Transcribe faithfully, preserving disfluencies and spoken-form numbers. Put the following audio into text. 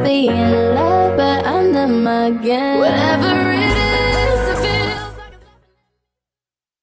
be in love, but I'm them again. Whatever